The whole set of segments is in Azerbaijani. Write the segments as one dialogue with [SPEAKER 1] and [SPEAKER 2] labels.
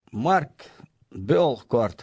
[SPEAKER 1] Mark Beolkort.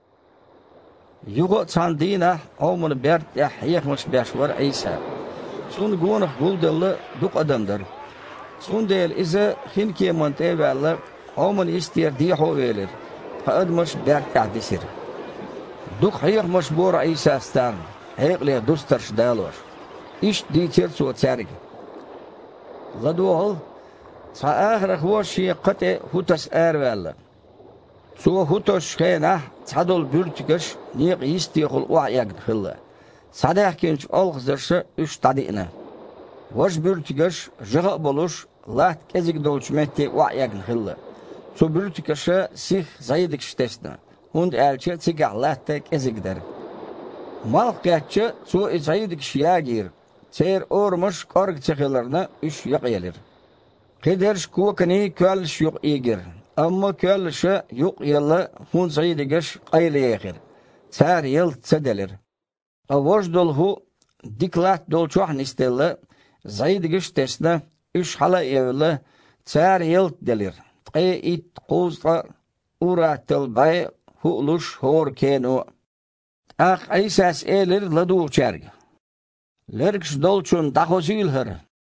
[SPEAKER 1] Jugo Sandina, Alman Bert, ja, Heegmans Beswar, Isa. Zo'n gewoon goedele doek adamder. Zo'n deel is geen keer montevelle, Alman is die hoeveler. Geadmers Bert, ja, disir. Doek Heegmans boor Isa staan, heegleer dusters delos. Is die tjert zo zerg. Ladoal, za eigenlijk was je kate hutas erwelle. Zo hutas geen zadol burtikers, niet is die gul oaag gille. Sadak kinch algzerse ustadine. Was burtikers, jega bolus, laat kezig dolchmette oaag gille. Zo burtikers zich zaydik stesna. Und elche zigah laat kezig der. Malkatje zo is zaydik shiagir. Zeer oormus korgtsegelerine üç yaqyelir. Kederş kuakani kölş yok eger. Amma kölşe yok yılı hun sayıdıgış ayle yeğir. Zar yıl tsedelir. Avoj dolhu diklat dolçuan istelle sayıdıgış tesne üç hala evli zar yıl delir. It quzla uratel bay huluş hor kenu. Ach aysas elir ladu çerg. Lerks dolçun dahozilher.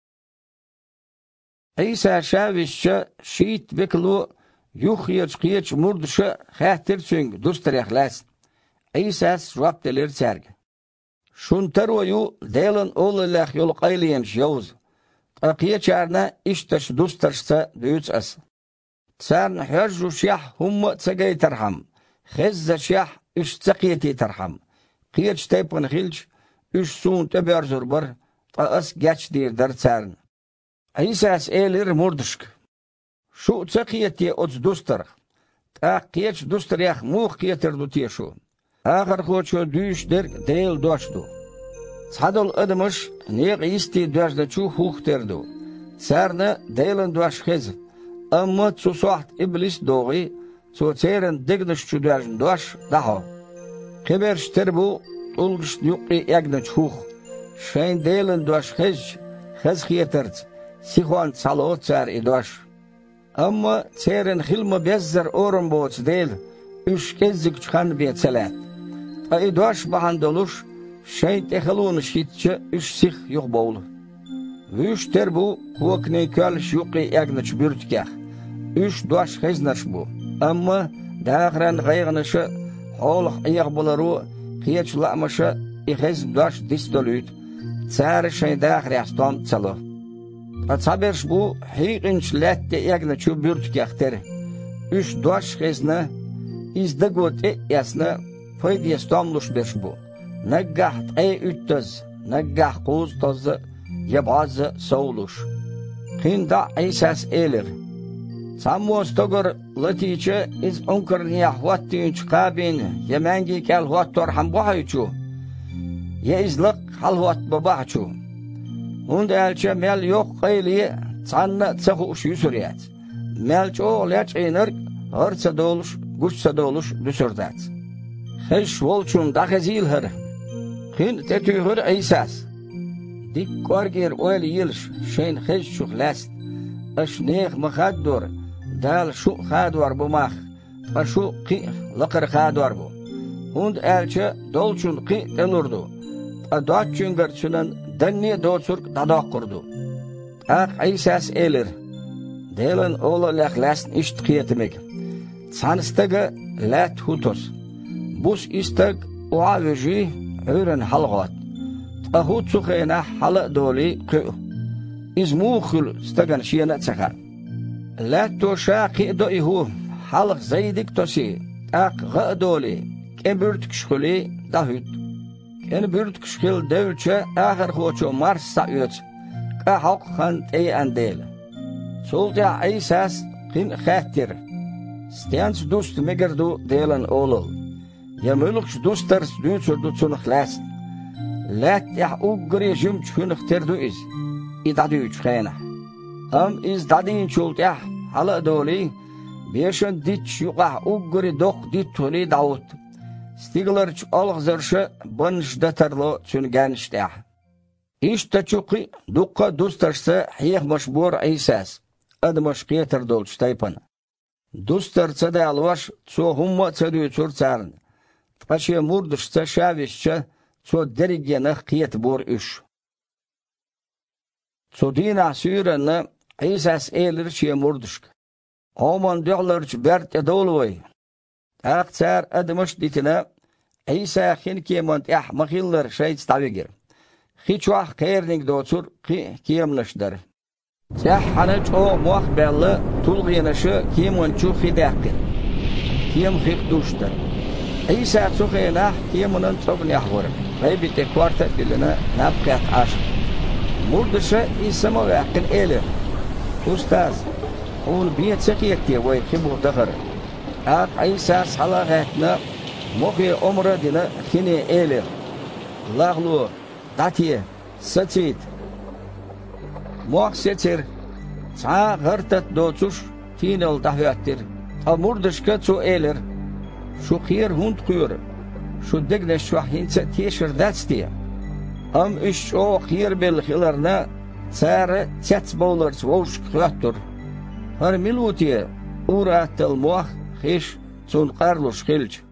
[SPEAKER 1] Isa şavişçe şiit beklu yuhiyç murduşa xahtirçün dustrexlas. Isas jwapteler serg. Şuntaroyu delen olelach yol qayliyen joz. Aqiyçarna iştaş dustrşsa düç as. Sarn herju şah hum tsagay tarham. Xezza şah iş tsaqiyeti tarham. Qiyç taypın xilç üç sun teber zurbar. As geç dir der sarn. Isas elir murduşk. Şu tsaqiyeti oz dustr. Aqiyç dustrях muh qiyeter dutieşu. Ağır qoçu düş der değil doşdu. Sadol admış ne isti döşde çu huhterdu. Sarna değilen doş xez. Amma çu soht iblis doği çu çeren digniş çu döşün doş daha. Keberşter bu ulgış yuqi yagnaç huh. Şeyn değilen doş xez qiyeterç. Sihon salot çar idoş. Amma çeren xilma bezzer orun boç değil. Üç kezdik çıkan bir çelet. Idoş bahandoluş. Şeyt ehalun şitçe üç sih yok boğulu. Üç ter bu kuakne kölş yuqi yagnaç bürtkah. Üç doş xeznaş bu. Amma dağıran gayğınışı hol ayaq bularu qiyeç la'mışı ixez doş distolüt. Çar şey dağırastom çalo. Atsaberş bu hiqinç lette yagnaçu bürtkah ter. Üç doş xezna izdagot yasna faydiyastomluş beş bu. Naggah üttöz, naggah quz tozı, yabazı soğuluş. Qinda Isas elir. Sammos togor latiçe iz onkarniya huattiyunç qabin, yemengi kel huattor ham bahayçu. Ye izliq hal huat babahçu. Und elçe mel yok qayliye, sanna tsahuş yüsüriyat. Melç oğlaç inir, hırsa doluş, güçsa doluş düsürdat. Heş volçun dağezilher. Qin tetühür Isas. Dik korgir oel yilş, şeyin heş şuhlast. Aşneğ mıhaddur, dal şu khadwar bu mah. Aşu qi laqır khadwar bu. Hund elçe dolçun qi telurdu. Adat çünger çünen denni doçurk dadak kurdu. Isas elir. Delen ola laqlasn işt qiyetimek. Sanstaga lat hutos. Bus istag uavji ören halgat. Ahut sukhena hala doli qi. İzmukhul stagan şiyana tsakar. Lat to shaqi doihu halq zaydik tosi. Gadoli. Kebürt kşkhuli dahut. Kebürt kşkhil devçe ahir khoço mars sayut. Qahaq khan ey andel. Sulta Isas qin khatir. Stens dust megerdu delen olul. Yamulux dusters düçurdu çunxlas. Lat ya ugri jumç hunxterdu iz. İdadu üçxena. Am iz dadin çulta hala doli. Beşen dit yuqa ugri doq dit tuli daut. Stiglerç algzerşe bunş datarlo çünganşta. İşte çuqi duqa dusterse hiyah maşbur Isas. Admaş qiyeter dolç taypan. Dustar cadalvaş, co humma cadüçur carn. Tqaşe murdışça şavişçe, co derigene qiyet bor üş. Co dina sürenne, İsas elir şe murdışk. Oman döğlerç bert edolvay. Aqçar admış ditine, İsa xin kemant mahiller şayt stavigir. Hiç vah qeyrning doçur kiyemlaşdar. Cahhanıç o muhbelli tulgıyanışı kiyemonçu xidaqir. Kiyem xiduştar. İsa çoğaylah kiyemonun çoğun yahvurur. Gaybite kvarta biline nabqiyat aşk. Murdışı İsa mavaqin elir. Ustaz, onu biyet sekiyekti vay kibu dağır. Aq İsa salağatna muhi umra dine kini elir. Lağlu, datiye, saçit. Muaq seçer, sağa gırtat doçuş, tinel dahvettir. Murdışka ço elir. Şu khir hund kuyur. Şu degne şu hinse teşir datstiye. Iş o khir bel khilarna sarı çets bowler swoş kıyattur. Har milutiye uğrattıl muaq hiş son qarluş khilç.